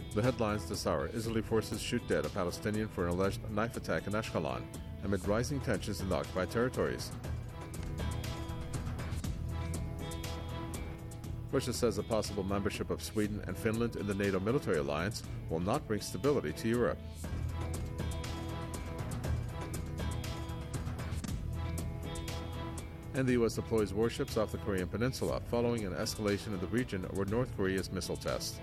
The headlines this hour: Israeli forces shoot dead a Palestinian for an alleged knife attack in Ashkelon amid rising tensions in the occupied territories. Russia says a possible membership of Sweden and Finland in the NATO military alliance will not bring stability to Europe. And the U.S. deploys warships off the Korean Peninsula following an escalation in the region over North Korea's missile test.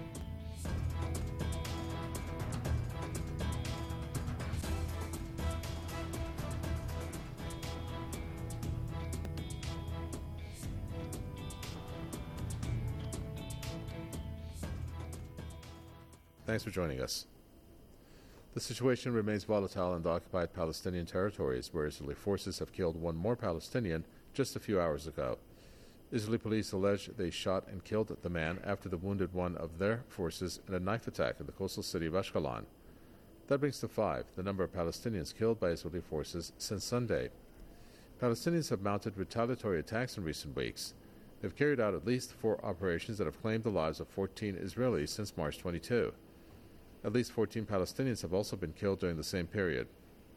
Thanks for joining us. The situation remains volatile in the occupied Palestinian territories, where Israeli forces have killed one more Palestinian just a few hours ago. Israeli police allege they shot and killed the man after the wounded one of their forces in a knife attack in the coastal city of Ashkelon. That brings to 5 the number of Palestinians killed by Israeli forces since Sunday. Palestinians have mounted retaliatory attacks in recent weeks. They've carried out at least 4 operations that have claimed the lives of 14 Israelis since March 22. At least 14 Palestinians have also been killed during the same period.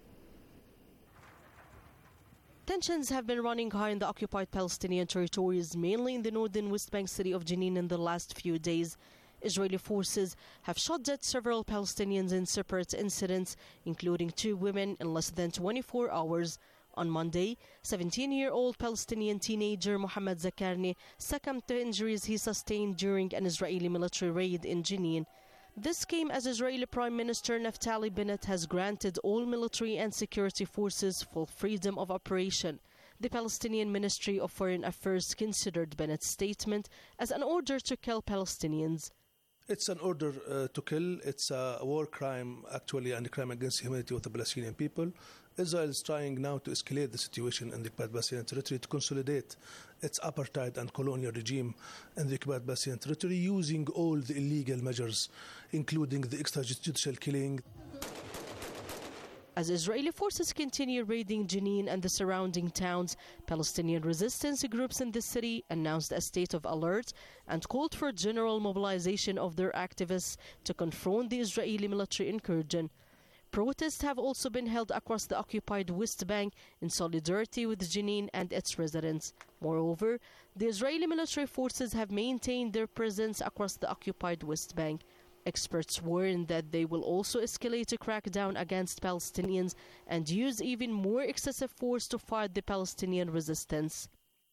Tensions have been running high in the occupied Palestinian territories, mainly in the northern West Bank city of Jenin in the last few days. Israeli forces have shot dead several Palestinians in separate incidents, including 2 women in less than 24 hours. On Monday, 17-year-old Palestinian teenager Mohammed Zakarni succumbed to injuries he sustained during an Israeli military raid in Jenin. This came as Israeli Prime Minister Naftali Bennett has granted all military and security forces full freedom of operation. The Palestinian Ministry of Foreign Affairs considered Bennett's statement as an order to kill Palestinians. It's an order to kill. It's a war crime, actually, and a crime against humanity of the Palestinian people. Israel is trying now to escalate the situation in the occupied Palestinian territory to consolidate its apartheid and colonial regime in the occupied Palestinian territory, using all the illegal measures, including the extrajudicial killing. As Israeli forces continue raiding Jenin and the surrounding towns, Palestinian resistance groups in the city announced a state of alert and called for general mobilization of their activists to confront the Israeli military incursion. Protests have also been held across the occupied West Bank in solidarity with Jenin and its residents. Moreover, the Israeli military forces have maintained their presence across the occupied West Bank. Experts warn that they will also escalate a crackdown against Palestinians and use even more excessive force to fight the Palestinian resistance.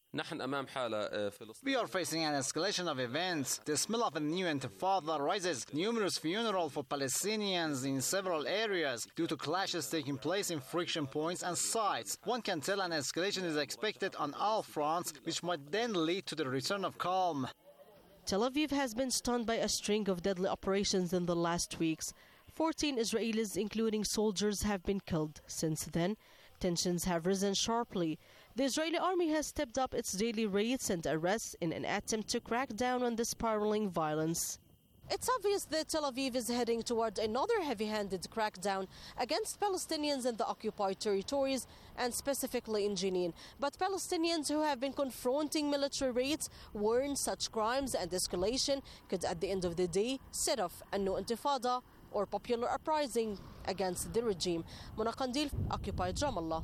We are facing an escalation of events. The smell of a new intifada rises. Numerous funerals for Palestinians in several areas due to clashes taking place in friction points and sites. One can tell an escalation is expected on all fronts, which might then lead to the return of calm. Tel Aviv has been stunned by a string of deadly operations in the last weeks. 14 Israelis, including soldiers, have been killed. Since then, tensions have risen sharply. The Israeli army has stepped up its daily raids and arrests in an attempt to crack down on the spiraling violence. It's obvious that Tel Aviv is heading toward another heavy-handed crackdown against Palestinians in the occupied territories and specifically in Jenin. But Palestinians who have been confronting military raids warn such crimes and escalation could at the end of the day set off a new intifada or popular uprising against the regime. Mona Qandil, occupied Ramallah.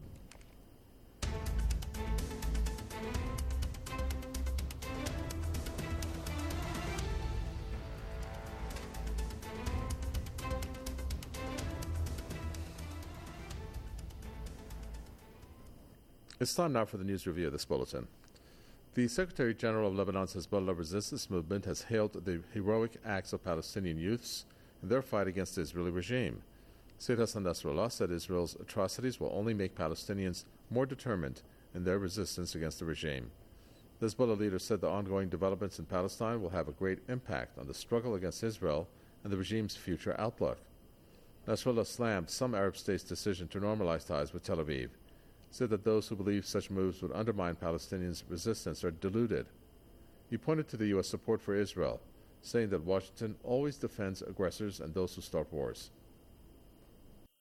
It's time now for the news review of this bulletin. The Secretary General of Lebanon's Hezbollah resistance movement has hailed the heroic acts of Palestinian youths in their fight against the Israeli regime. Sayyid Hassan Nasrallah said Israel's atrocities will only make Palestinians more determined in their resistance against the regime. The Hezbollah leader said the ongoing developments in Palestine will have a great impact on the struggle against Israel and the regime's future outlook. Nasrallah slammed some Arab states' decision to normalize ties with Tel Aviv, said that those who believe such moves would undermine Palestinians' resistance are deluded. He pointed to the U.S. support for Israel, saying that Washington always defends aggressors and those who start wars.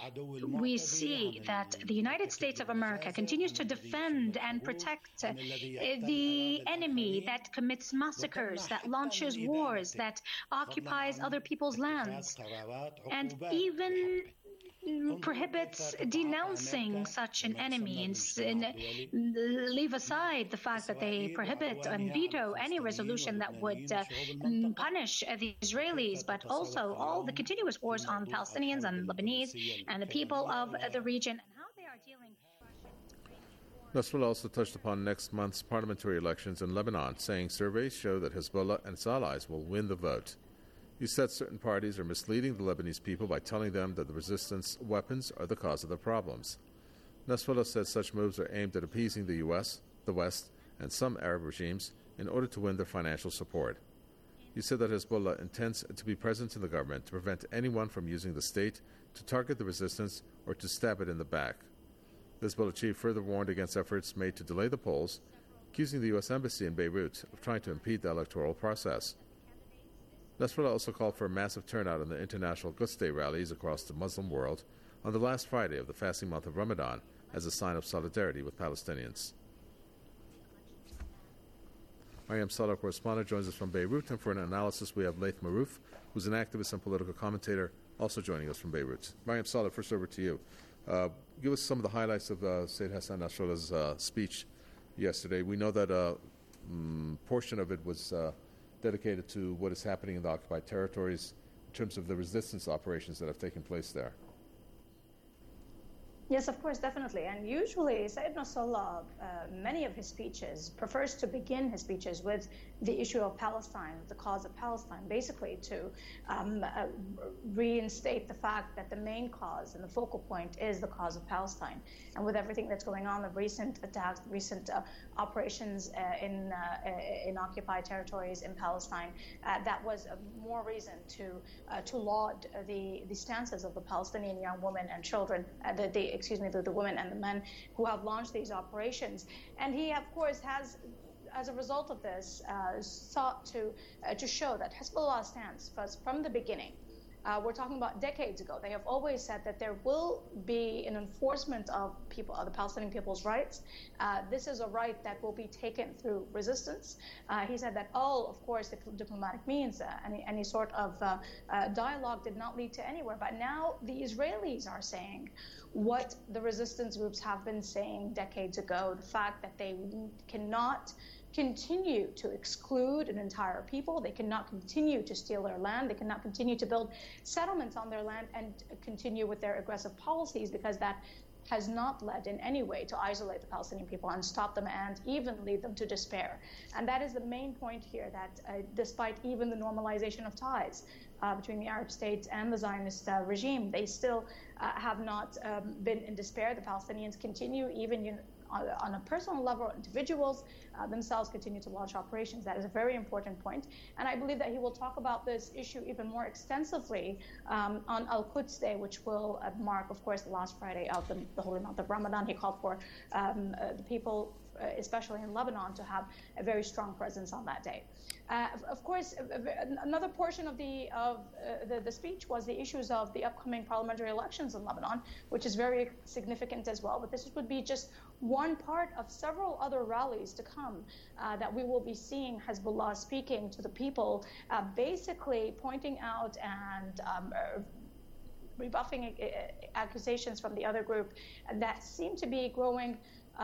we see that the United States of America continues to defend and protect the enemy that commits massacres, that launches wars, that occupies other people's lands, and even prohibits denouncing such an enemy and leave aside the fact that they prohibit and veto any resolution that would punish the Israelis, but also all the continuous wars on Palestinians and Lebanese and the people of the region and how they are dealing. Nasrallah also touched upon next month's parliamentary elections in Lebanon, saying surveys show that Hezbollah and its allies will win the vote. He said certain parties are misleading the Lebanese people by telling them that the resistance weapons are the cause of the problems. Nasrallah said such moves are aimed at appeasing the U.S., the West, and some Arab regimes in order to win their financial support. He said that Hezbollah intends to be present in the government to prevent anyone from using the state to target the resistance or to stab it in the back. The Hezbollah chief further warned against efforts made to delay the polls, accusing the U.S. Embassy in Beirut of trying to impede the electoral process. Nasrallah also called for a massive turnout in the international Quds Day rallies across the Muslim world on the last Friday of the fasting month of Ramadan as a sign of solidarity with Palestinians. Mariam Saleh, correspondent, joins us from Beirut, and for an analysis we have Laith Marouf, who's an activist and political commentator, also joining us from Beirut. Mariam Saleh, first over to you. Give us some of the highlights of Sayyid Hassan Nasrallah's speech yesterday. We know that a portion of it was dedicated to what is happening in the occupied territories in terms of the resistance operations that have taken place there. Yes, of course, definitely. And usually, Sayyid Nasrallah, many of his speeches, prefers to begin his speeches with the issue of Palestine, the cause of Palestine, basically to reinstate the fact that the main cause and the focal point is the cause of Palestine. And with everything that's going on, the recent attacks, recent operations in occupied territories in Palestine, that was more reason to laud the stances of the Palestinian young women and children, the women and the men who have launched these operations. And he, of course, has, as a result of this, sought to show that Hezbollah stands from the beginning. We're talking about decades ago. They have always said that there will be an enforcement of the Palestinian people's rights. This is a right that will be taken through resistance. He said that of course, the diplomatic means, any sort of dialogue did not lead to anywhere. But now the Israelis are saying what the resistance groups have been saying decades ago, the fact that they cannot continue to exclude an entire people. They cannot continue to steal their land. They cannot continue to build settlements on their land and continue with their aggressive policies, because that has not led in any way to isolate the Palestinian people and stop them and even lead them to despair. And that is the main point here, that despite even the normalization of ties between the Arab states and the Zionist regime, they still have not been in despair. The Palestinians continue, even on a personal level, individuals themselves continue to launch operations. That is a very important point. And I believe that he will talk about this issue even more extensively on Al-Quds Day, which will mark, of course, the last Friday of the holy month of Ramadan. He called for the people, especially in Lebanon, to have a very strong presence on that day. Of course, another portion of the speech was the issues of the upcoming parliamentary elections in Lebanon, which is very significant as well. But this would be just one part of several other rallies to come that we will be seeing Hezbollah speaking to the people, basically pointing out and rebuffing accusations from the other group that seem to be growing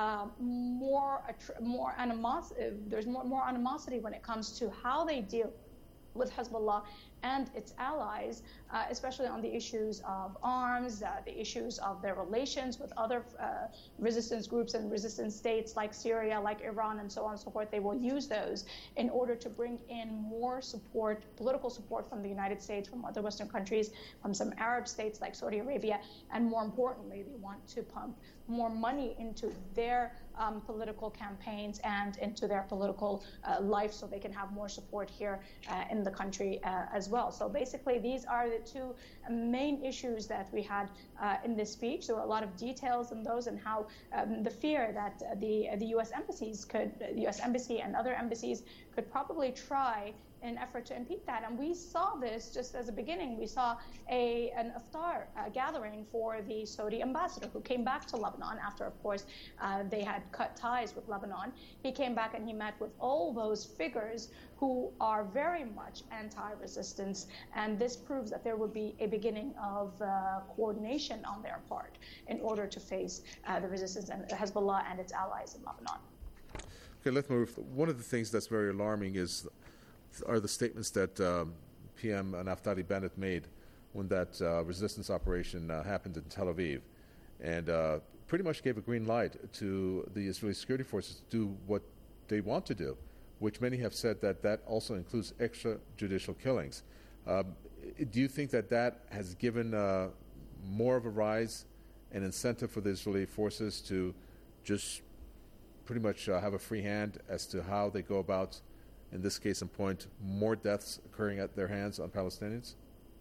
more animosity. There's more animosity when it comes to how they deal with Hezbollah and its allies, especially on the issues of arms, the issues of their relations with other resistance groups and resistance states like Syria, like Iran, and so on and so forth. They will use those in order to bring in more support, political support from the United States, from other Western countries, from some Arab states like Saudi Arabia, and more importantly, they want to pump more money into their political campaigns and into their political life, so they can have more support here in the country as well. So basically, these are the two main issues that we had in this speech. There were a lot of details in those, and how the fear that the U.S. embassy and other embassies could probably try in an effort to impede that. And we saw this just as a beginning. We saw an iftar gathering for the Saudi ambassador who came back to Lebanon after, of course, they had cut ties with Lebanon. He came back and he met with all those figures who are very much anti-resistance, and this proves that there would be a beginning of coordination on their part in order to face the resistance and Hezbollah and its allies in Lebanon. Okay, let's move. One of the things that's very alarming are the statements that PM Naftali Bennett made when that resistance operation happened in Tel Aviv, and pretty much gave a green light to the Israeli security forces to do what they want to do, which many have said that also includes extrajudicial killings. Do you think that has given more of a rise and incentive for the Israeli forces to just pretty much have a free hand as to how they go about, in this case in point, more deaths occurring at their hands on Palestinians?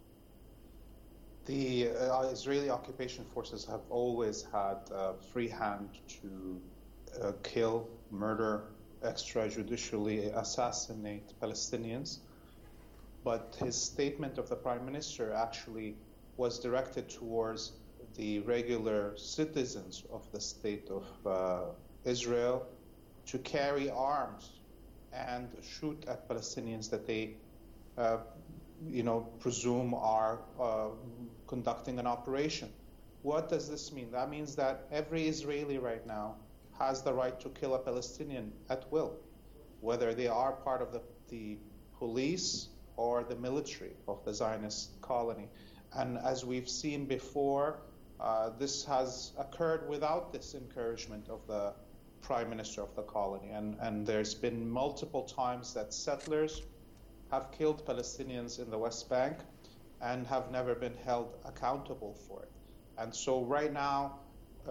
The Israeli occupation forces have always had free hand to kill, murder, extrajudicially assassinate Palestinians. But his statement of the Prime Minister actually was directed towards the regular citizens of the state of Israel to carry arms and shoot at Palestinians that they presume are conducting an operation. What does this mean? That means that every Israeli right now has the right to kill a Palestinian at will, whether they are part of the police or the military of the Zionist colony. And as we've seen before, this has occurred without this encouragement of the Prime Minister of the colony. And there's been multiple times that settlers have killed Palestinians in the West Bank and have never been held accountable for it. And so right now,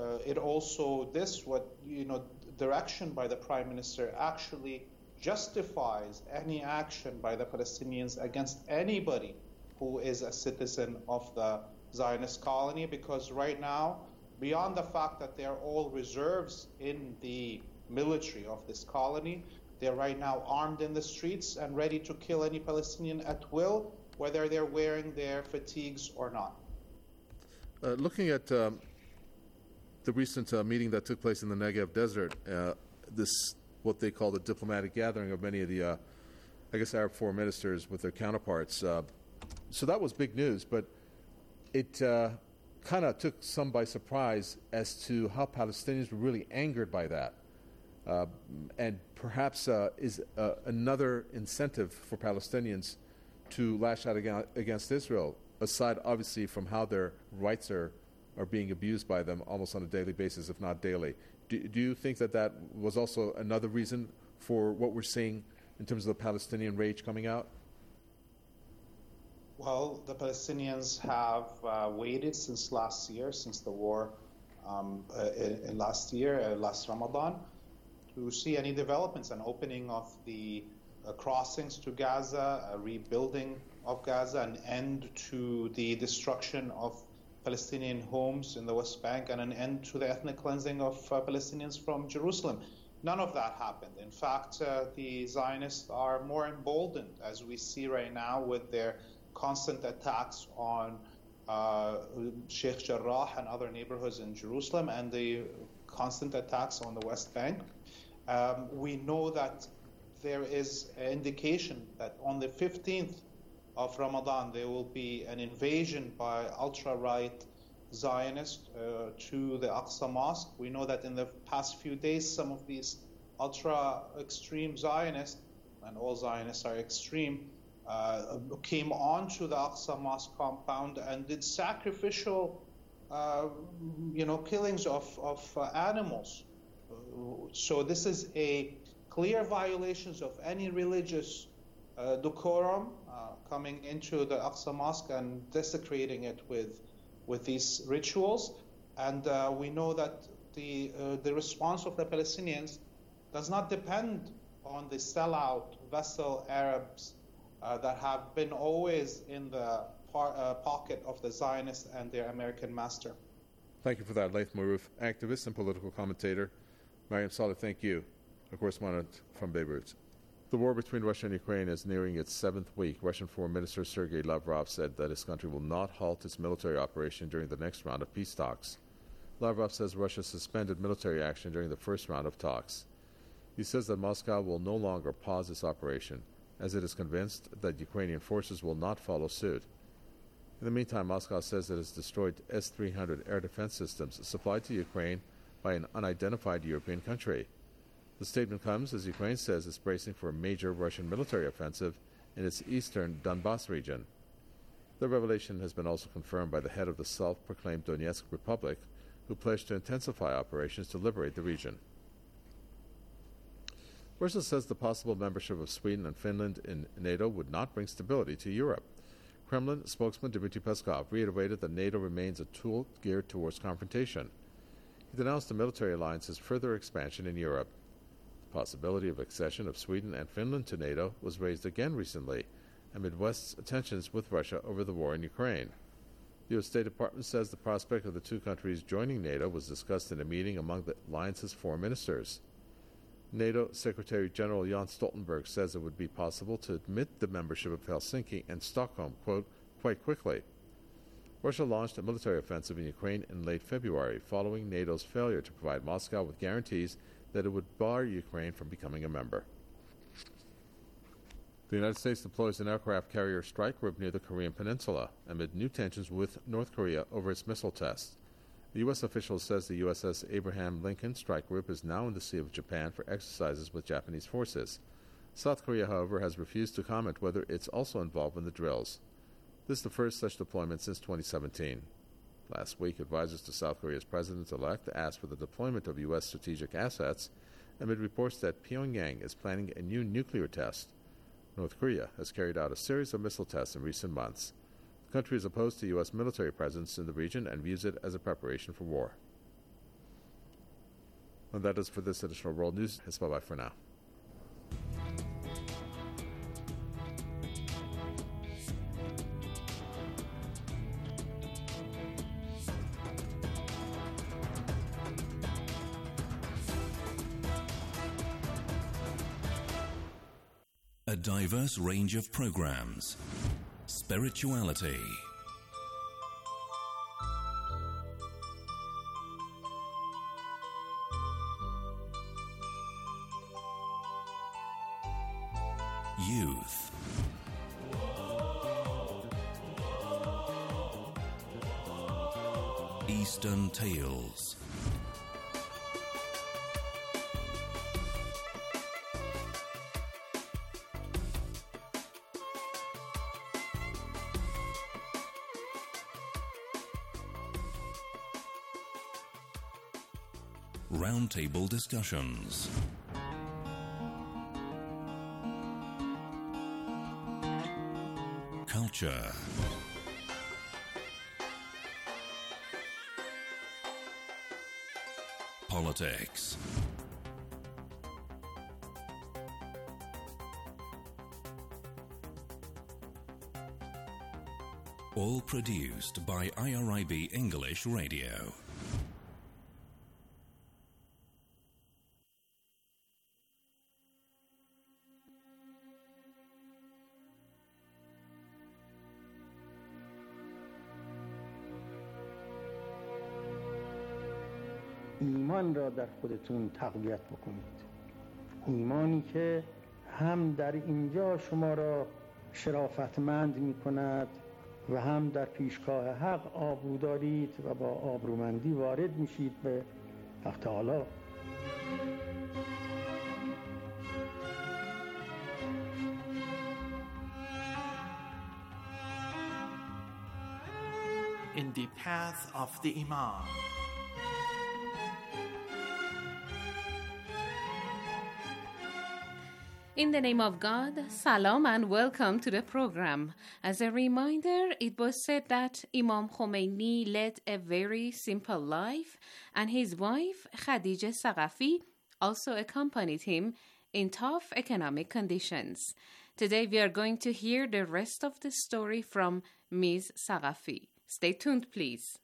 direction by the Prime Minister actually justifies any action by the Palestinians against anybody who is a citizen of the Zionist colony, because right now, beyond the fact that they're all reserves in the military of this colony, they're right now armed in the streets and ready to kill any Palestinian at will, whether they're wearing their fatigues or not. Looking at the recent meeting that took place in the Negev Desert, this what they call the diplomatic gathering of many of the, Arab foreign ministers with their counterparts. So that was big news, but it kind of took some by surprise as to how Palestinians were really angered by that. And perhaps is another incentive for Palestinians to lash out against Israel, aside obviously from how their rights are being abused by them almost on a daily basis, if not daily. Do you think that was also another reason for what we're seeing in terms of the Palestinian rage coming out? Well, the Palestinians have waited since last year, since the war last Ramadan, to see any developments, an opening of the crossings to Gaza, a rebuilding of Gaza, an end to the destruction of Palestinian homes in the West Bank, and an end to the ethnic cleansing of Palestinians from Jerusalem. None of that happened. In fact, the Zionists are more emboldened, as we see right now, with their constant attacks on Sheikh Jarrah and other neighborhoods in Jerusalem, and the constant attacks on the West Bank. We know that there is an indication that on the 15th of Ramadan, there will be an invasion by ultra-right Zionists to the Aqsa Mosque. We know that in the past few days, some of these ultra-extreme Zionists, and all Zionists are extreme, came onto the Aqsa Mosque compound and did sacrificial, killings of animals. So this is a clear violation of any religious decorum, coming into the Aqsa Mosque and desecrating it with these rituals. And we know that the response of the Palestinians does not depend on the sellout vessel Arabs that have been always in the pocket of the Zionists and their American master. Thank you for that, Laith Marouf, activist and political commentator. Mariam Saleh, thank you, a correspondent from Beirut. The war between Russia and Ukraine is nearing its seventh week. Russian Foreign Minister Sergei Lavrov said that his country will not halt its military operation during the next round of peace talks. Lavrov says Russia suspended military action during the first round of talks. He says that Moscow will no longer pause its operation, as it is convinced that Ukrainian forces will not follow suit. In the meantime, Moscow says it has destroyed S-300 air defense systems supplied to Ukraine by an unidentified European country. The statement comes as Ukraine says it's bracing for a major Russian military offensive in its eastern Donbas region. The revelation has been also confirmed by the head of the self-proclaimed Donetsk Republic, who pledged to intensify operations to liberate the region. Russia says the possible membership of Sweden and Finland in NATO would not bring stability to Europe. Kremlin spokesman Dmitry Peskov reiterated that NATO remains a tool geared towards confrontation. He denounced the military alliance's further expansion in Europe. The possibility of accession of Sweden and Finland to NATO was raised again recently amid West's tensions with Russia over the war in Ukraine. The U.S. State Department says the prospect of the two countries joining NATO was discussed in a meeting among the alliance's foreign ministers. NATO Secretary General Jens Stoltenberg says it would be possible to admit the membership of Helsinki and Stockholm, quote, quite quickly. Russia launched a military offensive in Ukraine in late February, following NATO's failure to provide Moscow with guarantees that it would bar Ukraine from becoming a member. The United States deploys an aircraft carrier strike group near the Korean Peninsula amid new tensions with North Korea over its missile tests. The U.S. official says the USS Abraham Lincoln strike group is now in the Sea of Japan for exercises with Japanese forces. South Korea, however, has refused to comment whether it's also involved in the drills. This is the first such deployment since 2017. Last week, advisors to South Korea's president-elect asked for the deployment of U.S. strategic assets amid reports that Pyongyang is planning a new nuclear test. North Korea has carried out a series of missile tests in recent months. The country is opposed to U.S. military presence in the region and views it as a preparation for war. And that is for this edition of World News. It's bye-bye for now. A diverse range of programs. Spirituality. Youth. Eastern Tales. Roundtable discussions. Culture. Politics. All produced by IRIB English Radio. ایمان را در خودتون تقویت بکنید. ایمانی که هم در اینجا شما را شرافتمند می کند و هم در پیشگاه حق آبرو دارید و با آبرومندی وارد میشید به حق تعالی. In the path of the Imam. In the name of God, salam and welcome to the program. As a reminder, it was said that Imam Khomeini led a very simple life and his wife, Khadija Saghafi, also accompanied him in tough economic conditions. Today we are going to hear the rest of the story from Ms. Saghafi. Stay tuned, please.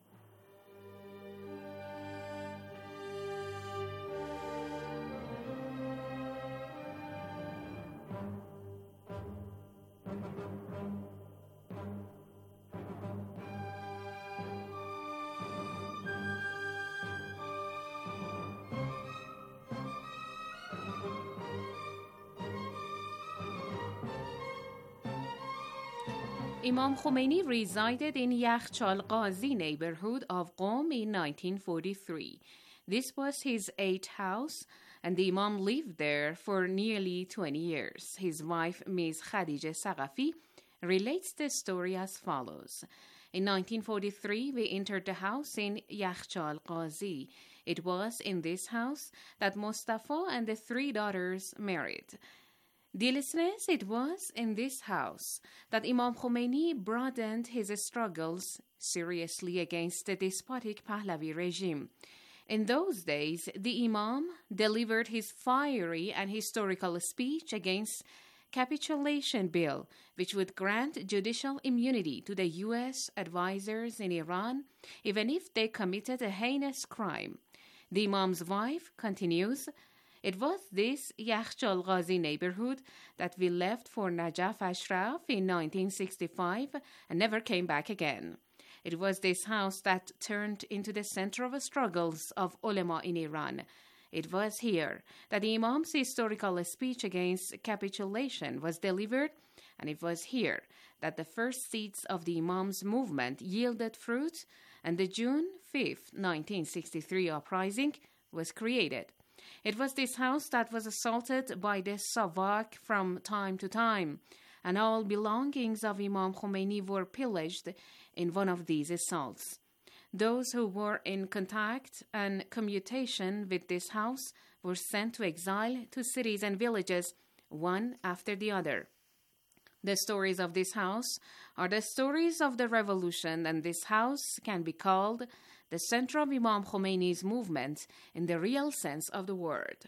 Imam Khomeini resided in Yakhchal Ghazi neighborhood of Qom in 1943. This was his 8th house, and the Imam lived there for nearly 20 years. His wife, Ms. Khadija Saghafi, relates the story as follows. In 1943, we entered the house in Yakhchal Ghazi. It was in this house that Mustafa and the 3 daughters married. Dear listeners, it was in this house that Imam Khomeini broadened his struggles seriously against the despotic Pahlavi regime. In those days, the Imam delivered his fiery and historical speech against capitulation bill, which would grant judicial immunity to the U.S. advisors in Iran, even if they committed a heinous crime. The Imam's wife continues, "It was this Yakhchal Ghazi neighborhood that we left for Najaf Ashraf in 1965 and never came back again. It was this house that turned into the center of struggles of ulama in Iran. It was here that the Imam's historical speech against capitulation was delivered, and it was here that the first seeds of the Imam's movement yielded fruit, and the June 5, 1963 uprising was created. It was this house that was assaulted by the Savak from time to time, and all belongings of Imam Khomeini were pillaged in one of these assaults. Those who were in contact and commutation with this house were sent to exile to cities and villages, one after the other. The stories of this house are the stories of the revolution, and this house can be called the center of Imam Khomeini's movement in the real sense of the word."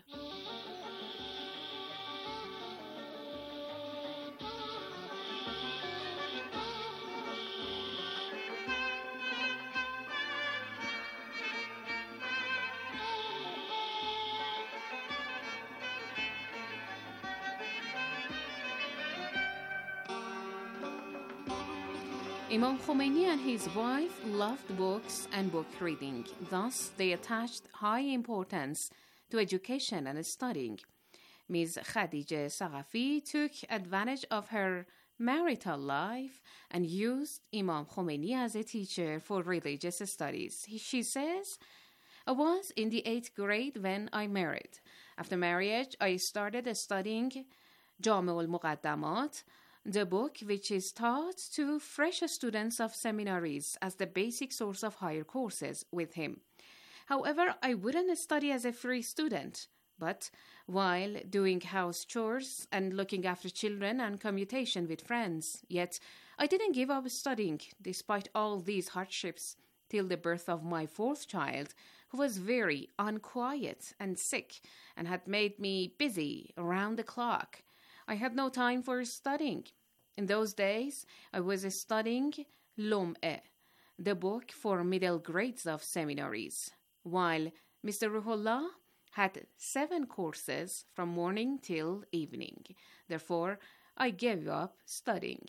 Imam Khomeini and his wife loved books and book reading. Thus, they attached high importance to education and studying. Ms. Khadija Saghafi took advantage of her marital life and used Imam Khomeini as a teacher for religious studies. She says, "I was in the 8th grade when I married. After marriage, I started studying Jami' al-Muqaddamat, the book which is taught to fresh students of seminaries as the basic source of higher courses with him. However, I wouldn't study as a free student, but while doing house chores and looking after children and commutation with friends. Yet I didn't give up studying despite all these hardships till the birth of my 4th child, who was very unquiet and sick and had made me busy around the clock. I had no time for studying. In those days, I was studying Lum'e, the book for middle grades of seminaries, while Mr. Ruhollah had 7 courses from morning till evening. Therefore, I gave up studying."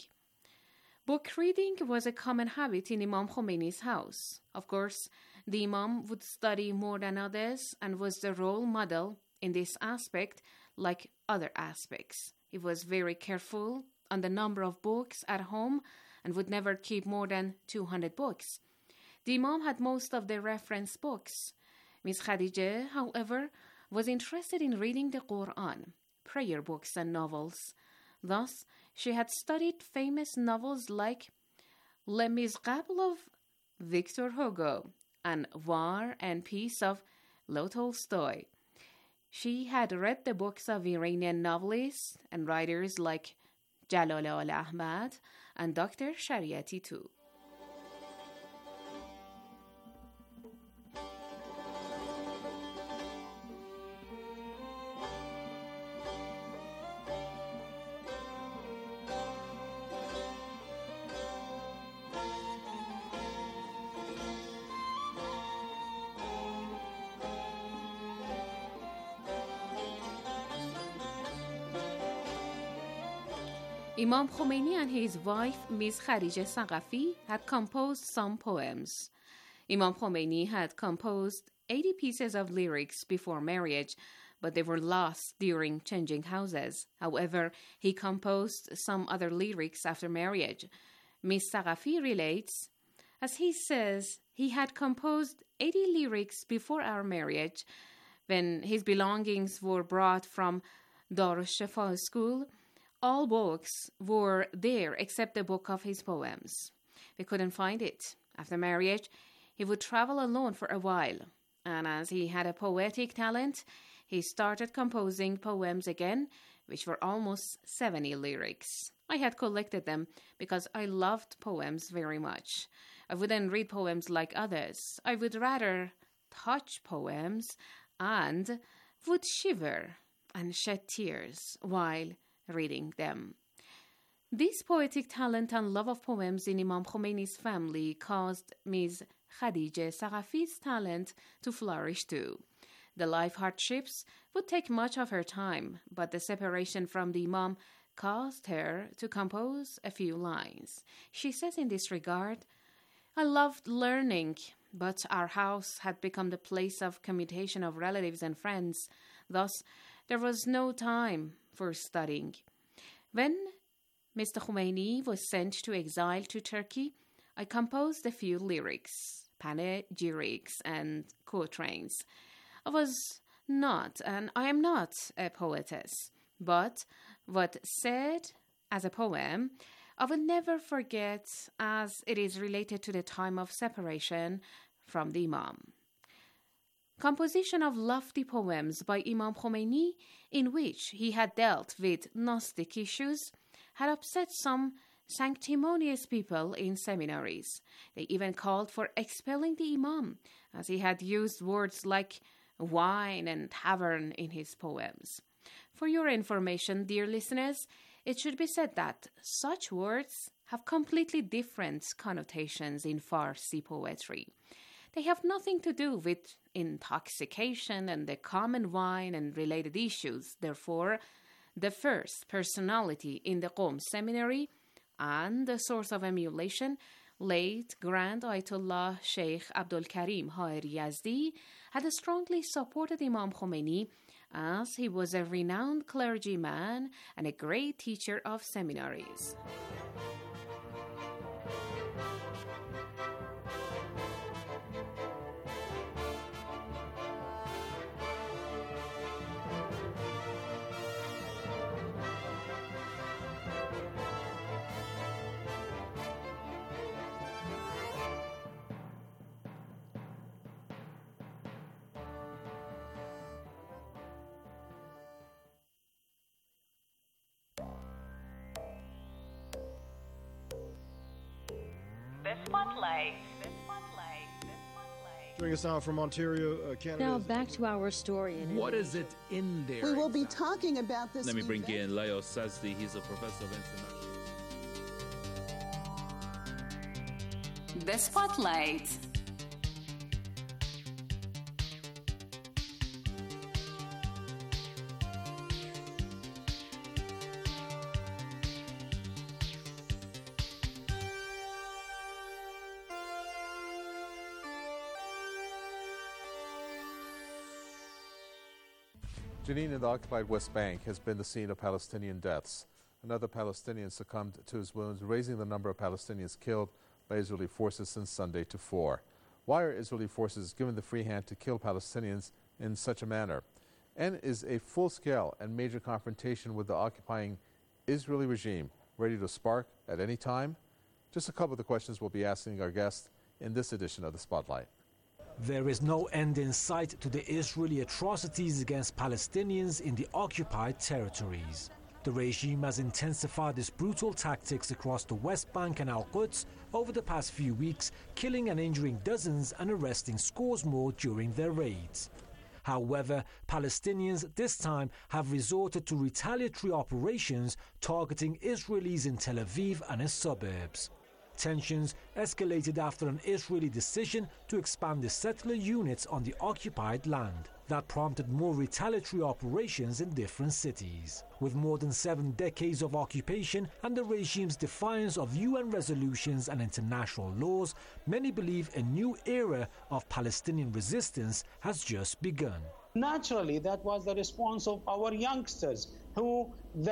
Book reading was a common habit in Imam Khomeini's house. Of course, the Imam would study more than others and was the role model in this aspect like other aspects. He was very careful on the number of books at home and would never keep more than 200 books. The Imam had most of the reference books. Ms. Khadija, however, was interested in reading the Quran, prayer books and novels. Thus, she had studied famous novels like Les Miserables of Victor Hugo and War and Peace of Leo Tolstoy. She had read the books of Iranian novelists and writers like Jalal al-Ahmad and Dr. Shariati too. Imam Khomeini and his wife, Ms. Khadija Saghafi, had composed some poems. Imam Khomeini had composed 80 pieces of lyrics before marriage, but they were lost during changing houses. However, he composed some other lyrics after marriage. Ms. Sagafi relates, as he says, he had composed 80 lyrics before our marriage. When his belongings were brought from Dar al-Shifa school, all books were there except the book of his poems. We couldn't find it. After marriage, he would travel alone for a while, and as he had a poetic talent, he started composing poems again, which were almost 70 lyrics. I had collected them because I loved poems very much. I wouldn't read poems like others. I would rather touch poems and would shiver and shed tears while reading them. This poetic talent and love of poems in Imam Khomeini's family caused Ms. Khadija Sagafi's talent to flourish too. The life hardships would take much of her time, but the separation from the Imam caused her to compose a few lines. She says in this regard, I loved learning, but our house had become the place of commutation of relatives and friends. Thus, there was no time for studying. When Mr. Khomeini was sent to exile to Turkey, I composed a few lyrics, panegyrics, and quatrains. I was not, and I am not, a poetess, but what said as a poem, I will never forget, as it is related to the time of separation from the Imam. Composition of lofty poems by Imam Khomeini, in which he had dealt with Gnostic issues, had upset some sanctimonious people in seminaries. They even called for expelling the Imam, as he had used words like wine and tavern in his poems. For your information, dear listeners, it should be said that such words have completely different connotations in Farsi poetry. They have nothing to do with intoxication and the common wine and related issues. Therefore, the first personality in the Qom seminary and the source of emulation, late Grand Ayatollah Sheikh Abdul Karim Haeri Yazdi, had strongly supported Imam Khomeini, as he was a renowned clergyman and a great teacher of seminaries. Joining us now from Ontario, Canada. Now back to our story. What is it in there? We will be talking about this. Let me bring in Leo Sazdi. He's a professor of international. The Spotlight. Jenin in the occupied West Bank has been the scene of Palestinian deaths. Another Palestinian succumbed to his wounds, raising the number of Palestinians killed by Israeli forces since Sunday to 4. Why are Israeli forces given the free hand to kill Palestinians in such a manner? And is a full-scale and major confrontation with the occupying Israeli regime ready to spark at any time? Just a couple of the questions we'll be asking our guests in this edition of The Spotlight. There is no end in sight to the Israeli atrocities against Palestinians in the occupied territories. The regime has intensified its brutal tactics across the West Bank and Al-Quds over the past few weeks, killing and injuring dozens and arresting scores more during their raids. However, Palestinians this time have resorted to retaliatory operations targeting Israelis in Tel Aviv and its suburbs. Tensions escalated after an Israeli decision to expand the settler units on the occupied land. That prompted more retaliatory operations in different cities. With more than 7 decades of occupation and the regime's defiance of UN resolutions and international laws, many believe a new era of Palestinian resistance has just begun. Naturally, that was the response of our youngsters who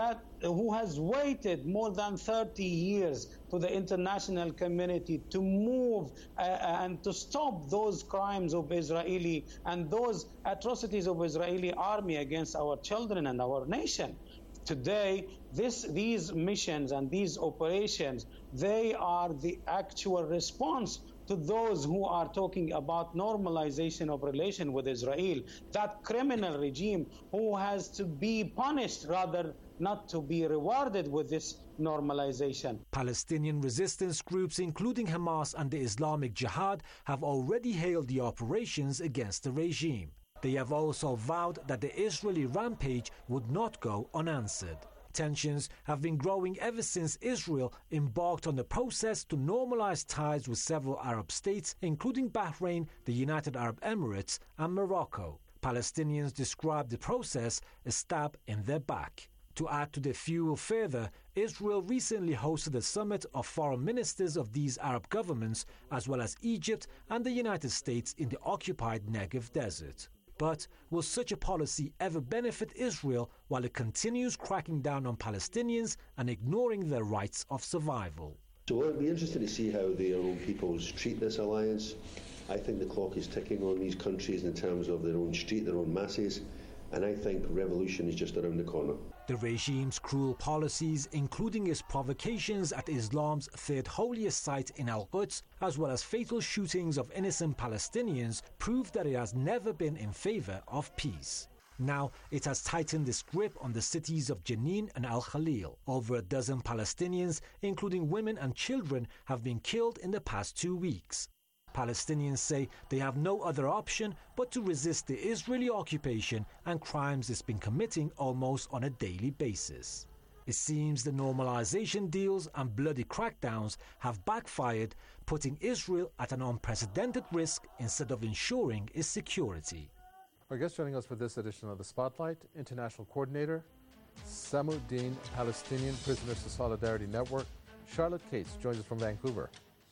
has waited more than 30 years to the international community to move and to stop those crimes of Israeli and those atrocities of Israeli army against our children and our nation. Today, these missions and these operations, they are the actual response to those who are talking about normalization of relation with Israel, that criminal regime who has to be punished rather not to be rewarded with this normalization. Palestinian resistance groups, including Hamas and the Islamic Jihad, have already hailed the operations against the regime. They have also vowed that the Israeli rampage would not go unanswered. Tensions have been growing ever since Israel embarked on the process to normalize ties with several Arab states, including Bahrain, the United Arab Emirates, and Morocco. Palestinians describe the process a stab in their back. To add to the fuel further, Israel recently hosted a summit of foreign ministers of these Arab governments, as well as Egypt and the United States in the occupied Negev desert. But will such a policy ever benefit Israel while it continues cracking down on Palestinians and ignoring their rights of survival? So it'll be interesting to see how their own peoples treat this alliance. I think the clock is ticking on these countries in terms of their own street, their own masses, and I think revolution is just around the corner. The regime's cruel policies, including its provocations at Islam's third holiest site in Al-Quds, as well as fatal shootings of innocent Palestinians, prove that it has never been in favor of peace. Now, it has tightened its grip on the cities of Jenin and Al-Khalil. Over a dozen Palestinians, including women and children, have been killed in the past 2 weeks. Palestinians say they have no other option but to resist the Israeli occupation and crimes it's been committing almost on a daily basis. It seems the normalization deals and bloody crackdowns have backfired, putting Israel at an unprecedented risk instead of ensuring its security. Our guest joining us for this edition of The Spotlight, International Coordinator, Samuddin Palestinian Prisoners to Solidarity Network, Charlotte Cates joins us from Vancouver.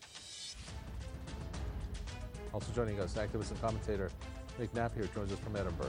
Also joining us, activist and commentator Nick Napier joins us from Edinburgh.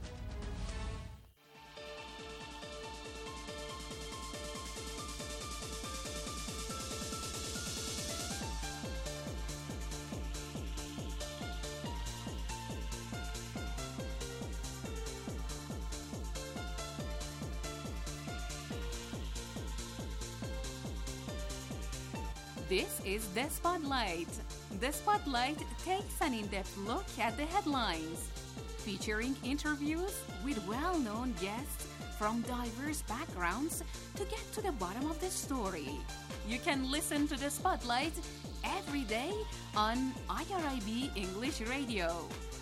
This is The Spotlight. The Spotlight takes an in-depth look at the headlines, featuring interviews with well-known guests from diverse backgrounds to get to the bottom of the story. You can listen to The Spotlight every day on IRIB English Radio.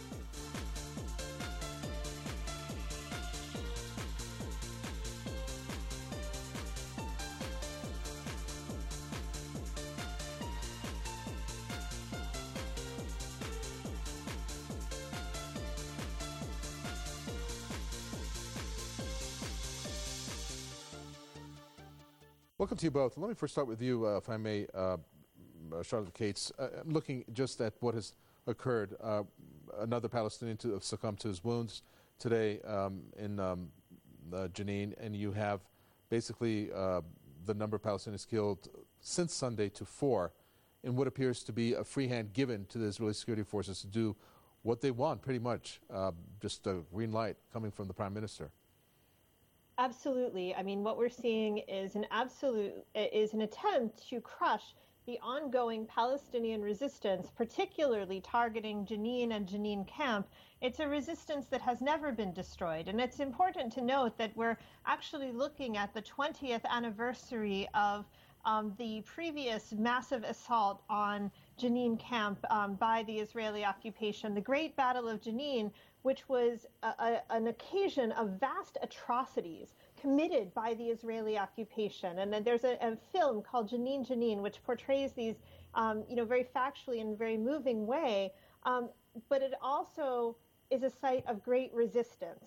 Welcome to you both. Let me first start with you, if I may, Charlotte Cates. Looking just at what has occurred, another Palestinian to have succumbed to his wounds today in Jenin, and you have basically the number of Palestinians killed since Sunday to 4 in what appears to be a free hand given to the Israeli security forces to do what they want, pretty much, just a green light coming from the Prime Minister. Absolutely. I mean, what we're seeing is an attempt to crush the ongoing Palestinian resistance, particularly targeting Jenin and Jenin camp. It's a resistance that has never been destroyed. And it's important to note that we're actually looking at the 20th anniversary of the previous massive assault on Jenin camp by the Israeli occupation, the Great Battle of Jenin, which was an occasion of vast atrocities committed by the Israeli occupation. And then there's a film called Jenin, Jenin, which portrays these, very factually and very moving way. But it also is a site of great resistance.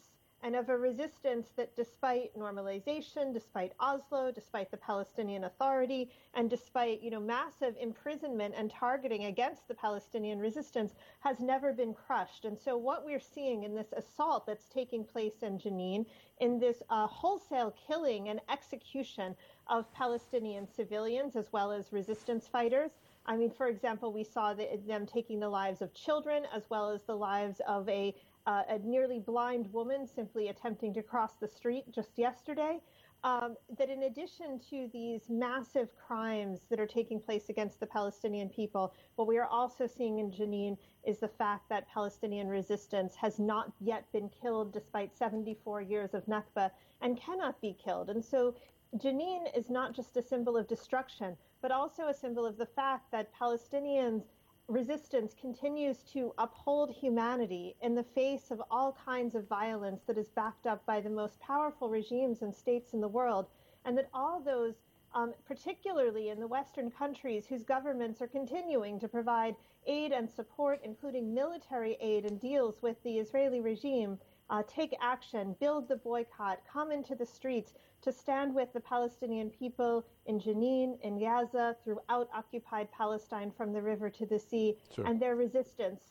and of a resistance that, despite normalization, despite Oslo, despite the Palestinian Authority, and despite, massive imprisonment and targeting against the Palestinian resistance, has never been crushed. And so what we're seeing in this assault that's taking place in Jenin, in this wholesale killing and execution of Palestinian civilians as well as resistance fighters. I mean, for example, we saw them taking the lives of children as well as the lives of a nearly blind woman simply attempting to cross the street just yesterday. That in addition to these massive crimes that are taking place against the Palestinian people, what we are also seeing in Jenin is the fact that Palestinian resistance has not yet been killed despite 74 years of Nakba and cannot be killed. And so Jenin is not just a symbol of destruction, but also a symbol of the fact that Palestinians' resistance continues to uphold humanity in the face of all kinds of violence that is backed up by the most powerful regimes and states in the world, and that all those, particularly in the Western countries whose governments are continuing to provide aid and support, including military aid and deals with the Israeli regime, take action, build the boycott, come into the streets to stand with the Palestinian people in Jenin, in Gaza, throughout occupied Palestine from the river to the sea, Sure. and their resistance.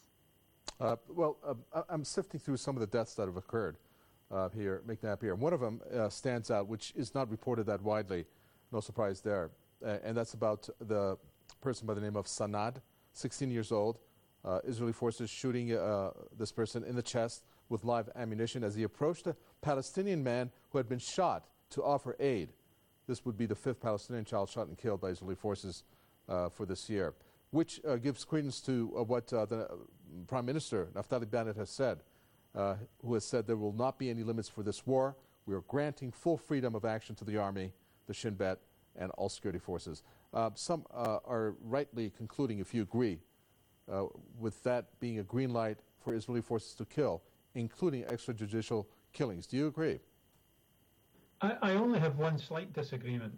I'm sifting through some of the deaths that have occurred here, McNabb here. And one of them stands out, which is not reported that widely, no surprise there. And that's about the person by the name of Sanad, 16 years old. Israeli forces shooting this person in the chest with live ammunition as he approached a Palestinian man who had been shot to offer aid. This would be the fifth Palestinian child shot and killed by Israeli forces for this year, which gives credence to what the Prime Minister, Naftali Bennett, has said, who has said there will not be any limits for this war. We are granting full freedom of action to the army, the Shin Bet, and all security forces. Some are rightly concluding, if you agree, with that being a green light for Israeli forces to kill, including extrajudicial killings. Do you agree? I only have one slight disagreement.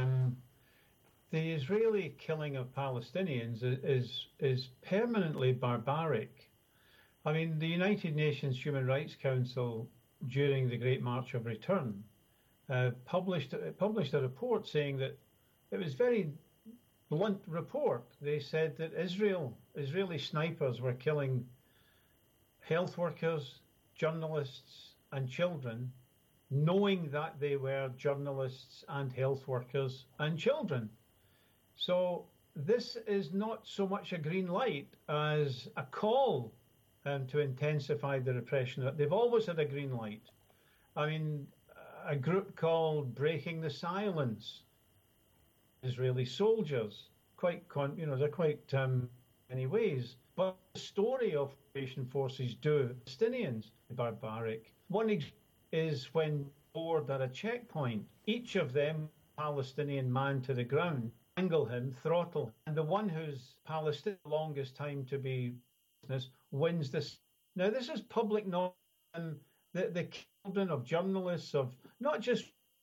The Israeli killing of Palestinians is permanently barbaric. I mean, the United Nations Human Rights Council, during the Great March of Return, published a report saying that it was very blunt report. They said that Israeli snipers were killing health workers, journalists, and children, knowing that they were journalists and health workers and children. So this is not so much a green light as a call to intensify the repression. They've always had a green light. I mean, a group called Breaking the Silence, Israeli soldiers, they're quite many ways. But the story of occupation forces do Palestinians barbaric. One example is when board at a checkpoint, each of them Palestinian man to the ground, angle him, throttle, and the one who's Palestinian longest time to be business wins this. Now this is public knowledge. The children of journalists, of not just,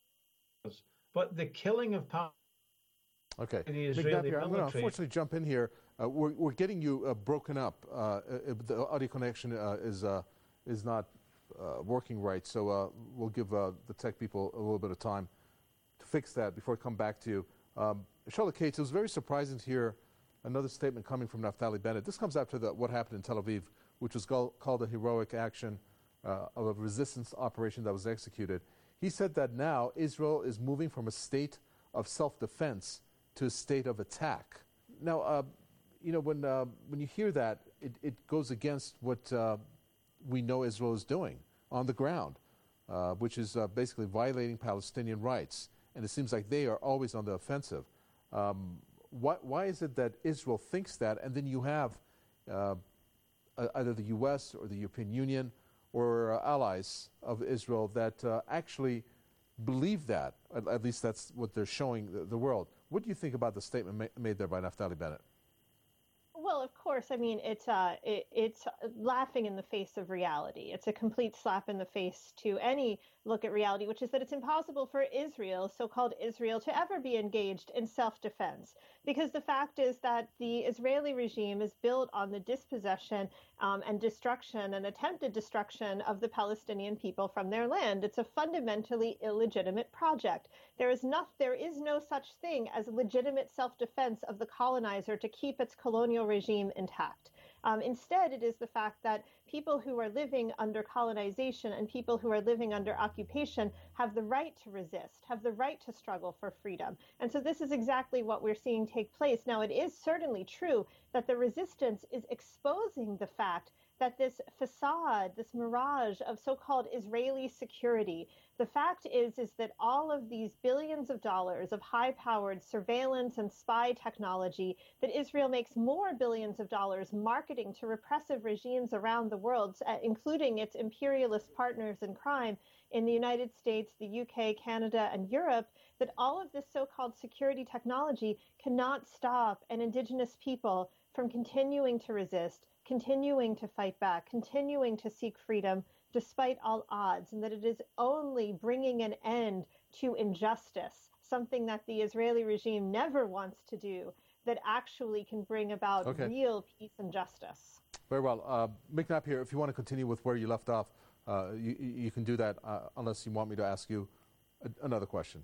but the killing of Palestinians. Okay, the Israeli McNabb, I'm going to unfortunately jump in here. We're getting you broken up. The audio connection is not working right, so we'll give the tech people a little bit of time to fix that before I come back to you. Charlotte Cates, it was very surprising to hear another statement coming from Naftali Bennett. This comes after what happened in Tel Aviv, which was called a heroic action of a resistance operation that was executed. He said that now Israel is moving from a state of self-defense to a state of attack. Now, when you hear that, it goes against what we know Israel is doing on the ground, which is basically violating Palestinian rights. And it seems like they are always on the offensive. Why is it that Israel thinks that, and then you have either the U.S. or the European Union or allies of Israel that actually believe that? At least that's what they're showing the world. What do you think about the statement made there by Naftali Bennett? Well, of course, I mean, it's laughing in the face of reality. It's a complete slap in the face to any look at reality, which is that it's impossible for Israel, so-called Israel, to ever be engaged in self-defense. Because the fact is that the Israeli regime is built on the dispossession and destruction and attempted destruction of the Palestinian people from their land. It's a fundamentally illegitimate project. There is no such thing as legitimate self-defense of the colonizer to keep its colonial regime intact. Instead, it is the fact that people who are living under colonization and people who are living under occupation have the right to resist, have the right to struggle for freedom. And so this is exactly what we're seeing take place. Now, it is certainly true that the resistance is exposing the fact that this facade, this mirage of so-called Israeli security, the fact is that all of these billions of dollars of high-powered surveillance and spy technology that Israel makes more billions of dollars marketing to repressive regimes around the world, including its imperialist partners in crime in the United States, the UK, Canada, and Europe, that all of this so-called security technology cannot stop an indigenous people from continuing to resist, continuing to fight back, continuing to seek freedom despite all odds, and that it is only bringing an end to injustice, something that the Israeli regime never wants to do, that actually can bring about real peace and justice. Very well. Mick Knapp here, if you want to continue with where you left off, you can do that, unless you want me to ask you another question.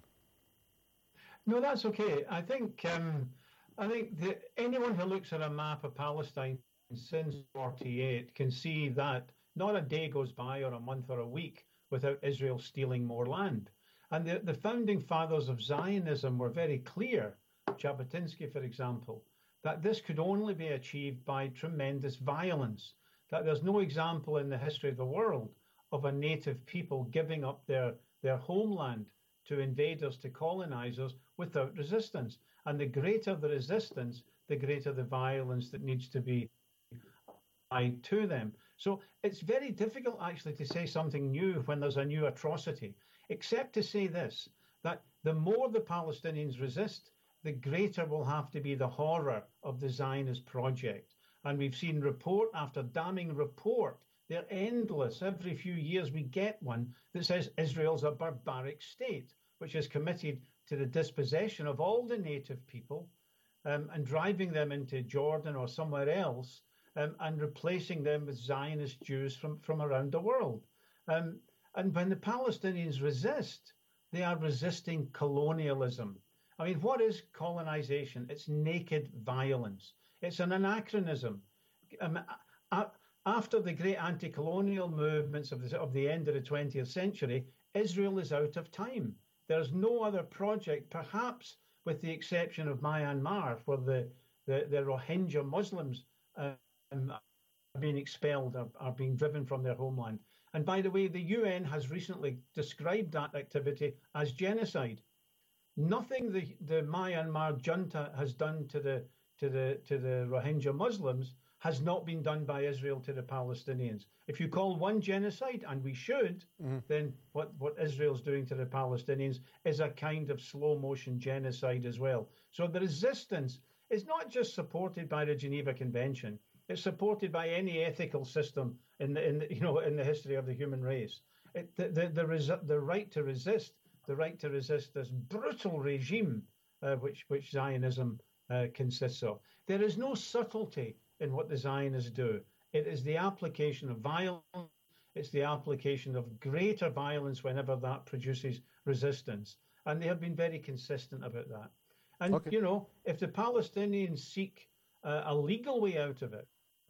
No, that's okay. I think that anyone who looks at a map of Palestine since 1948 can see that not a day goes by or a month or a week without Israel stealing more land. And the founding fathers of Zionism were very clear, Jabotinsky, for example, that this could only be achieved by tremendous violence, that there's no example in the history of the world of a native people giving up their homeland to invaders, to colonizers, without resistance. And the greater the resistance, the greater the violence that needs to be applied to them. So it's very difficult, actually, to say something new when there's a new atrocity, except to say this, that the more the Palestinians resist, the greater will have to be the horror of the Zionist project. And we've seen report after damning report. They're endless. Every few years we get one that says Israel's a barbaric state, which is committed to the dispossession of all the native people and driving them into Jordan or somewhere else, and replacing them with Zionist Jews from around the world. And when the Palestinians resist, they are resisting colonialism. I mean, what is colonization? It's naked violence. It's an anachronism. After the great anti-colonial movements of the end of the 20th century, Israel is out of time. There's no other project, perhaps with the exception of Myanmar, where the Rohingya Muslims are being expelled, are being driven from their homeland. And by the way, the UN has recently described that activity as genocide. Nothing the Myanmar junta has done to the Rohingya Muslims has not been done by Israel to the Palestinians. If you call one genocide, and we should, then what Israel's doing to the Palestinians is a kind of slow motion genocide as well. So the resistance is not just supported by the Geneva Convention. It's supported by any ethical system in the history of the human race. The right to resist, this brutal regime which Zionism consists of. There is no subtlety in what the Zionists do. It is the application of violence. It's the application of greater violence whenever that produces resistance. And they have been very consistent about that. And, if the Palestinians seek a legal way out of it,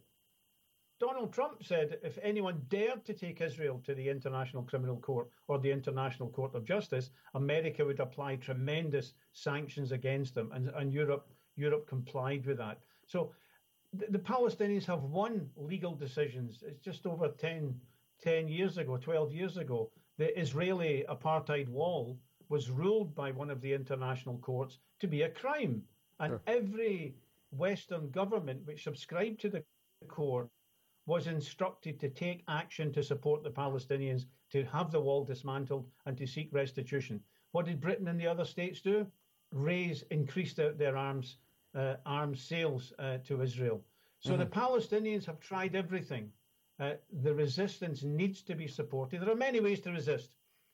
Donald Trump said if anyone dared to take Israel to the International Criminal Court or the International Court of Justice, America would apply tremendous sanctions against them. And Europe complied with that. So the Palestinians have won legal decisions. It's just over 12 years ago, the Israeli apartheid wall was ruled by one of the international courts to be a crime. And every Western government which subscribed to the court was instructed to take action to support the Palestinians, to have the wall dismantled and to seek restitution. What did Britain and the other states do? Increase their arms sales to Israel. So the Palestinians have tried everything. The resistance needs to be supported. There are many ways to resist.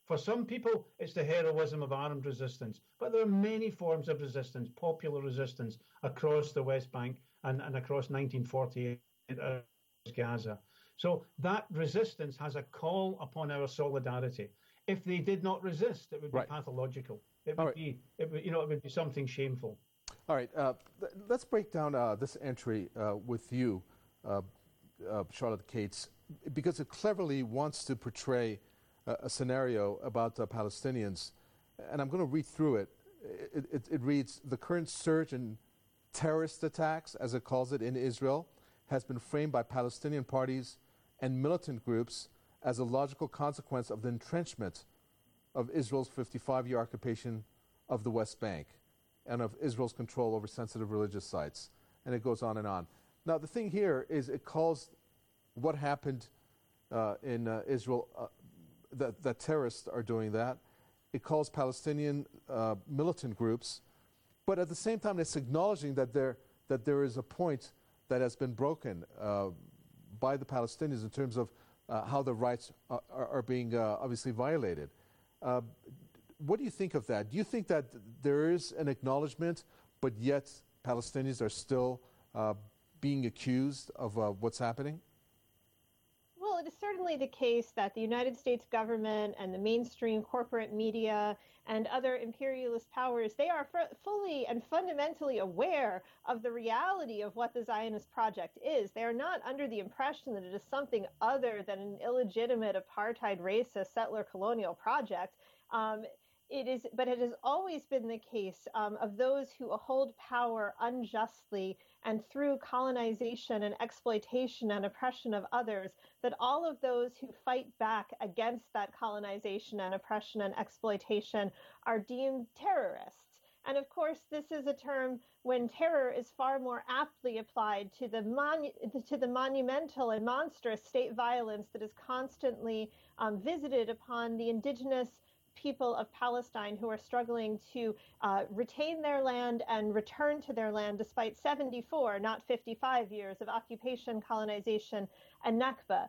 For some people, it's the heroism of armed resistance, but there are many forms of resistance, popular resistance, across the West Bank and across 1948 Gaza. So that resistance has a call upon our solidarity. If they did not resist, it would be pathological. It would be, it would be something shameful. All right, let's break down this entry with you, Charlotte Cates, because it cleverly wants to portray a scenario about Palestinians, and I'm going to read through it. It reads, the current surge in terrorist attacks, as it calls it, in Israel, has been framed by Palestinian parties and militant groups as a logical consequence of the entrenchment of Israel's 55-year occupation of the West Bank and of Israel's control over sensitive religious sites. And it goes on and on. Now, the thing here is it calls what happened in Israel, that terrorists are doing that. It calls Palestinian militant groups. But at the same time, it's acknowledging that there is a point that has been broken by the Palestinians in terms of how the rights are being obviously violated. What do you think of that? Do you think that there is an acknowledgement, but yet Palestinians are still being accused of what's happening? Well, it is certainly the case that the United States government and the mainstream corporate media and other imperialist powers, they are fully and fundamentally aware of the reality of what the Zionist project is. They are not under the impression that it is something other than an illegitimate apartheid racist settler colonial project. But it has always been the case of those who hold power unjustly and through colonization and exploitation and oppression of others, that all of those who fight back against that colonization and oppression and exploitation are deemed terrorists. And of course, this is a term when terror is far more aptly applied to the monumental and monstrous state violence that is constantly visited upon the indigenous people of Palestine who are struggling to retain their land and return to their land despite 74, not 55 years of occupation, colonization, and Nakba.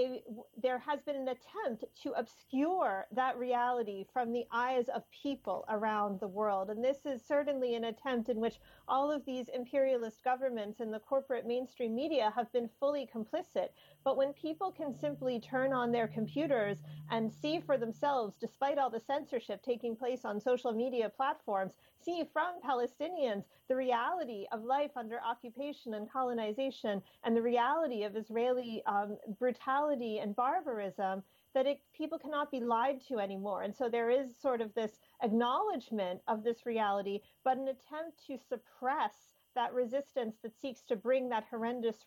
There has been an attempt to obscure that reality from the eyes of people around the world. And this is certainly an attempt in which all of these imperialist governments and the corporate mainstream media have been fully complicit. But when people can simply turn on their computers and see for themselves, despite all the censorship taking place on social media platforms, see from Palestinians the reality of life under occupation and colonization and the reality of Israeli brutality and barbarism, that people cannot be lied to anymore. And so there is sort of this acknowledgement of this reality, but an attempt to suppress that resistance that seeks to bring that horrendous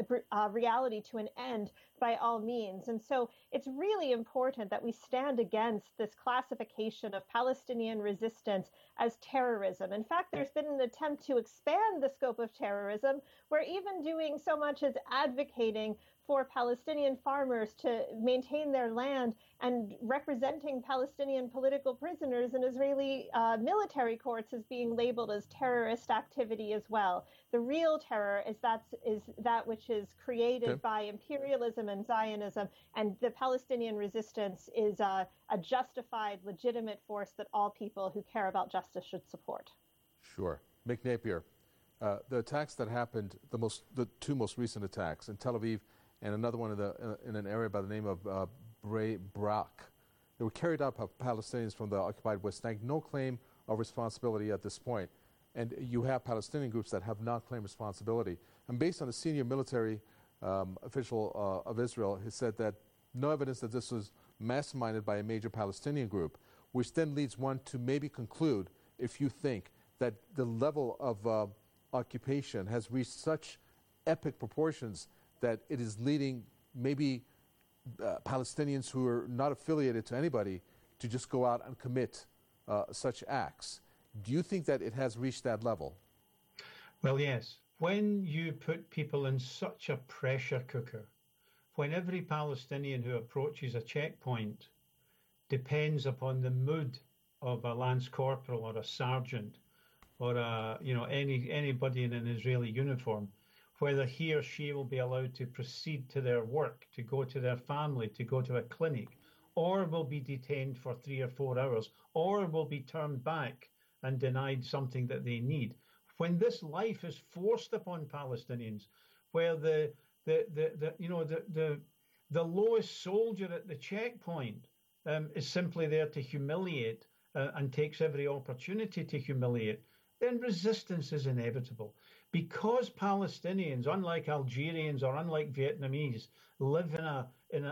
reality to an end by all means. And so it's really important that we stand against this classification of Palestinian resistance as terrorism. In fact, there's been an attempt to expand the scope of terrorism. We're even doing so much as advocating for Palestinian farmers to maintain their land and representing Palestinian political prisoners in Israeli military courts as being labeled as terrorist activity as well. The real terror is that which is created by imperialism and Zionism, and the Palestinian resistance is a justified, legitimate force that all people who care about justice should support. Sure. Mick Napier, the attacks that happened, the two most recent attacks in Tel Aviv and another one in an area by the name of Bnei Brak. They were carried out by Palestinians from the occupied West Bank. No claim of responsibility at this point. And you have Palestinian groups that have not claimed responsibility. And based on a senior military official of Israel, he said that no evidence that this was masterminded by a major Palestinian group, which then leads one to maybe conclude, if you think, that the level of occupation has reached such epic proportions that it is leading maybe Palestinians who are not affiliated to anybody to just go out and commit such acts. Do you think that it has reached that level? Well, yes. When you put people in such a pressure cooker, when every Palestinian who approaches a checkpoint depends upon the mood of a lance corporal or a sergeant or anybody in an Israeli uniform, whether he or she will be allowed to proceed to their work, to go to their family, to go to a clinic, or will be detained for 3 or 4 hours, or will be turned back and denied something that they need. When this life is forced upon Palestinians, where the lowest soldier at the checkpoint is simply there to humiliate and takes every opportunity to humiliate, then resistance is inevitable. Because Palestinians, unlike Algerians or unlike Vietnamese, live in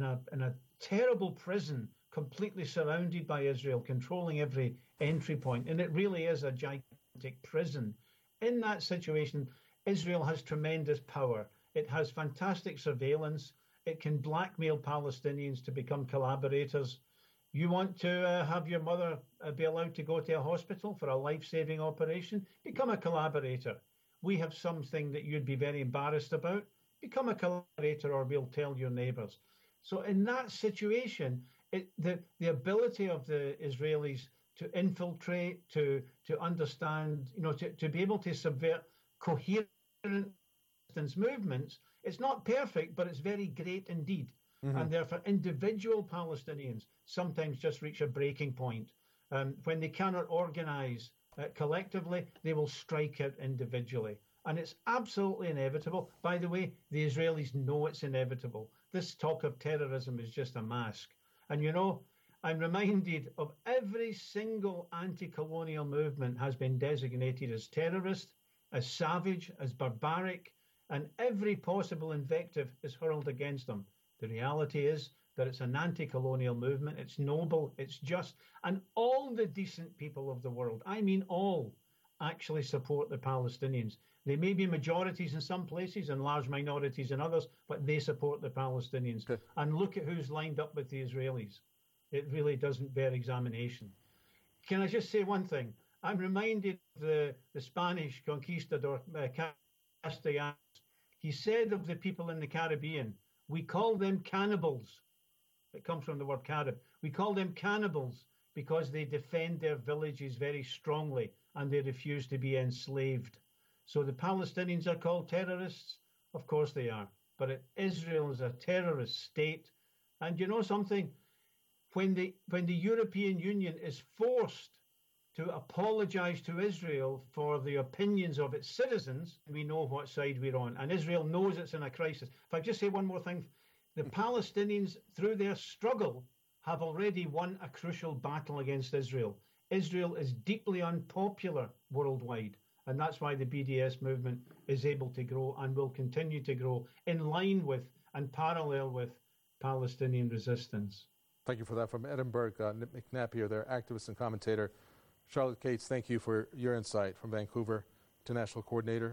a terrible prison, completely surrounded by Israel, controlling every entry point, and it really is a gigantic prison. In that situation, Israel has tremendous power. It has fantastic surveillance. It can blackmail Palestinians to become collaborators. You want to have your mother be allowed to go to a hospital for a life-saving operation? Become a collaborator. We have something that you'd be very embarrassed about. Become a collaborator, or we'll tell your neighbors. So in that situation, the ability of the Israelis to infiltrate, to understand, to be able to subvert coherent resistance movements, it's not perfect, but it's very great indeed. Mm-hmm. And therefore, individual Palestinians sometimes just reach a breaking point. When they cannot organize collectively, they will strike out individually. And it's absolutely inevitable. By the way, the Israelis know it's inevitable. This talk of terrorism is just a mask. And I'm reminded of every single anti-colonial movement has been designated as terrorist, as savage, as barbaric, and every possible invective is hurled against them. The reality is that it's an anti-colonial movement. It's noble, it's just, and all the decent people of the world, I mean all, actually support the Palestinians. They may be majorities in some places and large minorities in others, but they support the Palestinians. Okay. And look at who's lined up with the Israelis. It really doesn't bear examination. Can I just say one thing? I'm reminded of the Spanish conquistador Castellanos. He said of the people in the Caribbean, we call them cannibals. It comes from the word Carib. We call them cannibals because they defend their villages very strongly and they refuse to be enslaved. So the Palestinians are called terrorists? Of course they are. But Israel is a terrorist state. And you know something? When the European Union is forced to apologize to Israel for the opinions of its citizens, we know what side we're on. And Israel knows it's in a crisis. If I just say one more thing, the Palestinians, through their struggle, have already won a crucial battle against Israel. Israel is deeply unpopular worldwide. And that's why the BDS movement is able to grow and will continue to grow in line with and parallel with Palestinian resistance. Thank you for that. From Edinburgh, Nick McNapier, their activist and commentator. Charlotte Cates, thank you for your insight. From Vancouver, International Coordinator,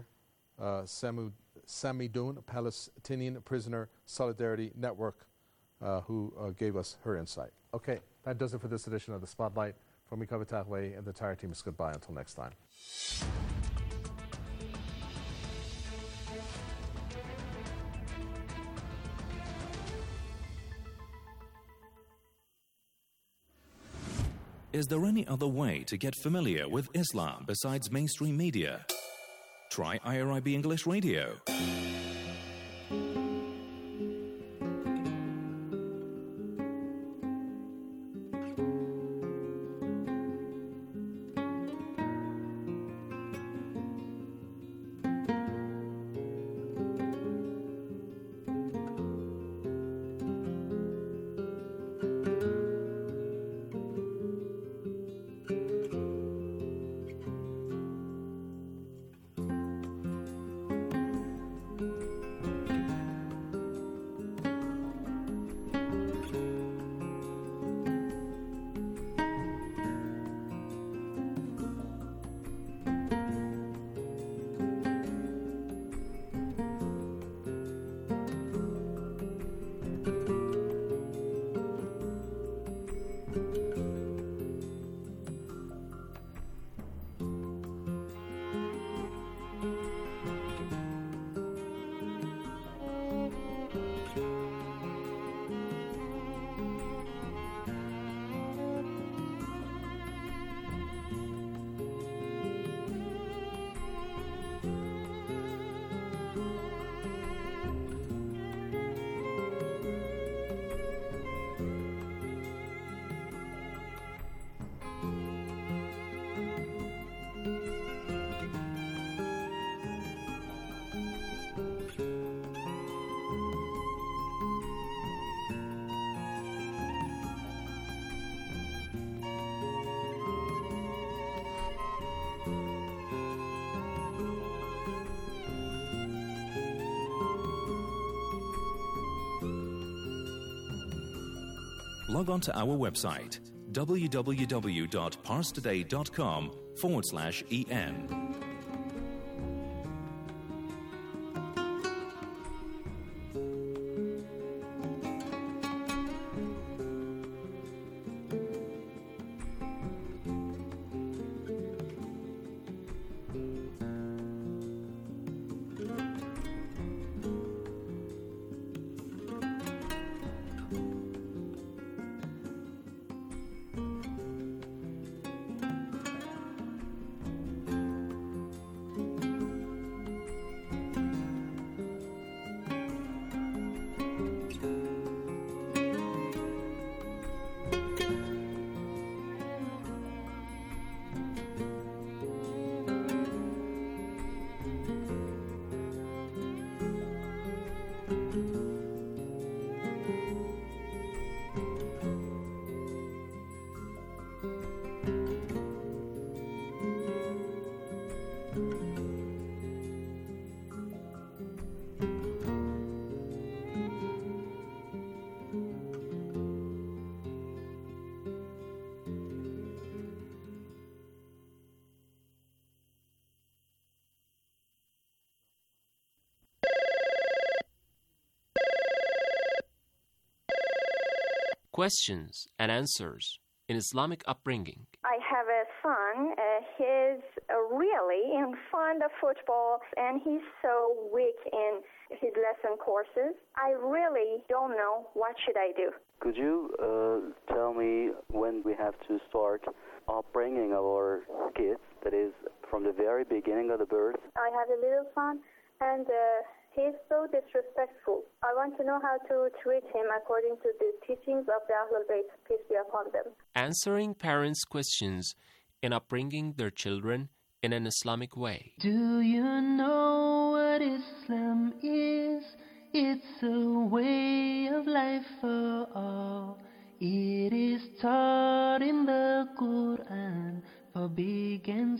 Sami Doon, Palestinian Prisoner Solidarity Network, who gave us her insight. Okay, that does it for this edition of The Spotlight. From Mikava Tahwe and the entire team is goodbye until next time. Is there any other way to get familiar with Islam besides mainstream media? Try IRIB English Radio. log on to our website www.parstoday.com/en. Questions and answers in Islamic upbringing. I have a son. He's really fond of football, and he's so weak in his lesson courses. I really don't know what should I do. Could you tell me when we have to start upbringing our kids, that is, from the very beginning of the birth? I have a little son, and he's so disrespectful. I want to know how to treat him according to the teachings of the Ahlul Bayt, peace be upon them. Answering parents' questions in upbringing their children in an Islamic way. Do you know what Islam is? It's a way of life for all. It is taught in the Quran for big and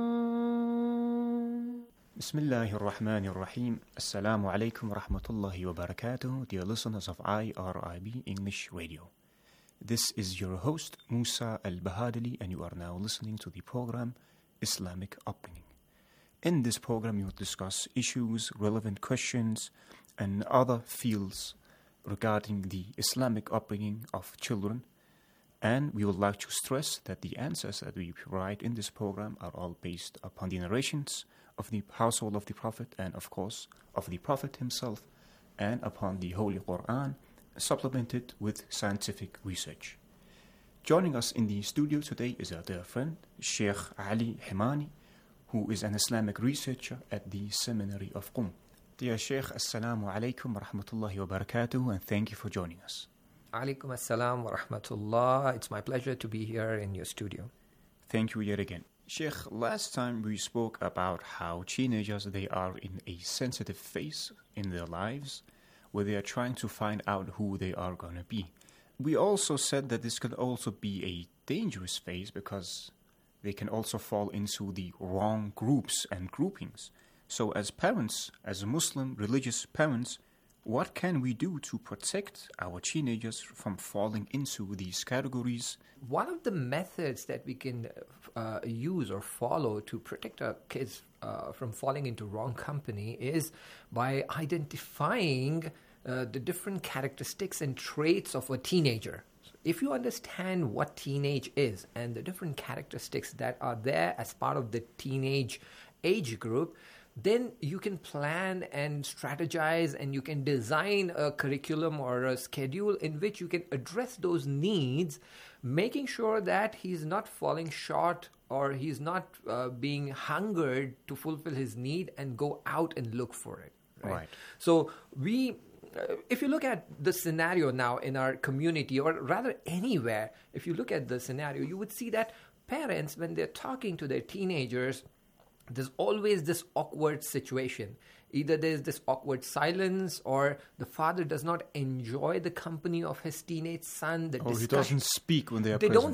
small. Bismillahir Rahmanir Rahim. Assalamu alaikum wa rahmatullahi wa barakatuh, dear listeners of IRIB English Radio. This is your host, Musa Al-Bahadali, and you are now listening to the program Islamic Upbringing. In this program, you will discuss issues, relevant questions, and other fields regarding the Islamic upbringing of children. And we would like to stress that the answers that we provide in this program are all based upon the narrations of the household of the Prophet and, of course, of the Prophet himself, and upon the Holy Quran, supplemented with scientific research. Joining us in the studio today is our dear friend, Sheikh Ali Himani, who is an Islamic researcher at the Seminary of Qum. Dear Sheikh, Assalamu alaikum wa rahmatullahi wa barakatuh, and thank you for joining us. Alaikum assalam wa rahmatullah. It's my pleasure to be here in your studio. Thank you yet again. Sheikh, last time we spoke about how teenagers, they are in a sensitive phase in their lives where they are trying to find out who they are going to be. We also said that this could also be a dangerous phase because they can also fall into the wrong groups and groupings. So as parents, as Muslim religious parents, what can we do to protect our teenagers from falling into these categories? One of the methods that we can use or follow to protect our kids from falling into wrong company is by identifying the different characteristics and traits of a teenager. If you understand what teenage is and the different characteristics that are there as part of the teenage age group, then you can plan and strategize and you can design a curriculum or a schedule in which you can address those needs, making sure that he's not falling short or he's not being hungered to fulfill his need and go out and look for it. Right. So if you look at the scenario now in our community, or rather anywhere, if you look at the scenario, you would see that parents, when they're talking to their teenagers, there's always this awkward situation. Either there's this awkward silence, or the father does not enjoy the company of his teenage son. Or he doesn't speak when they are present. They don't